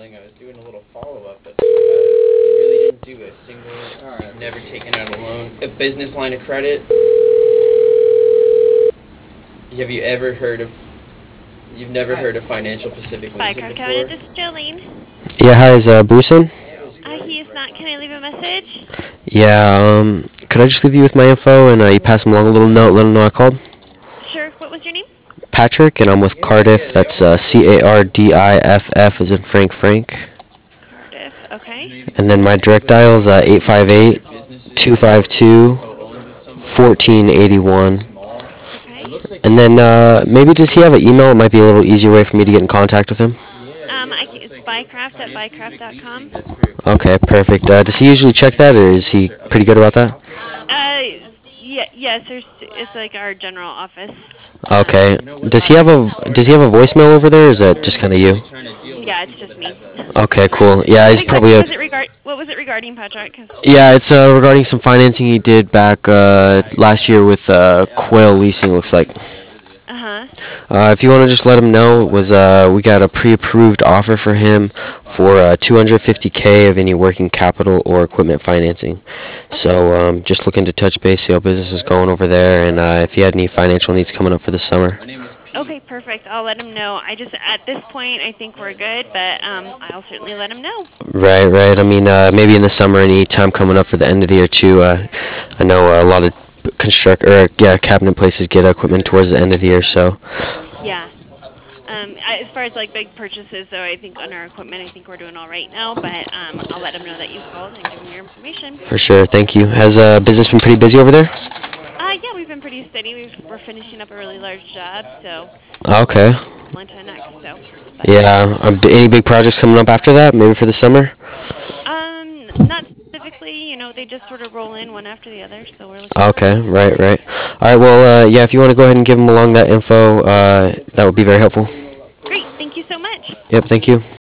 emailing. I was doing a little follow-up, but you really didn't do a single, you've never taken out a loan, a business line of credit. Have you ever heard of, you've never heard of Financial Pacific Limited Bycroft County, before? this is Jolene. Yeah, hi, is Bruce in? He is not. Can I leave a message? Yeah, could I just leave you with my info and you pass him along a little note, let him know I called? Sure. What was your name? Patrick, and I'm with Cardiff. That's Cardiff as in Frank. Cardiff. Okay. And then my direct dial is 858-252-1481. Okay. And then maybe does he have an email? It might be a little easier way for me to get in contact with him. It's Bycroft at bycroft.com. Okay, perfect. Does he usually check that, or is he pretty good about that? Yes. It's like our general office. Okay. Does he have a voicemail over there, or is that just kind of you? Yeah, it's just me. Okay, cool. Yeah, he's probably a... What was it regarding, Patrick? Yeah, it's regarding some financing he did back last year with Quail Leasing, looks like. Uh-huh. If you want to just let him know, it was we got a pre-approved offer for him for $250K of any working capital or equipment financing. So just looking to touch base, see how business is going over there, and if you had any financial needs coming up for the summer. Okay, perfect. I'll let him know. At this point, I think we're good, but I'll certainly let him know. Right. I mean, maybe in the summer, any time coming up for the end of the year too. I know a lot of cabinet places get equipment towards the end of the year, so. Yeah. As far as like big purchases, though, I think on our equipment, I think we're doing all right now. But I'll let him know that you called and give him your information. For sure, thank you. Has business been pretty busy over there? Yeah, we've been pretty steady. We're finishing up a really large job, so. Okay. Next, so. Yeah. Any big projects coming up after that? Maybe for the summer? Not specifically. They just sort of roll in one after the other. So we're looking. Okay. Right. All right. Well, yeah. If you want to go ahead and give him along that info, that would be very helpful. Great. Thank you so much. Yep. Thank you.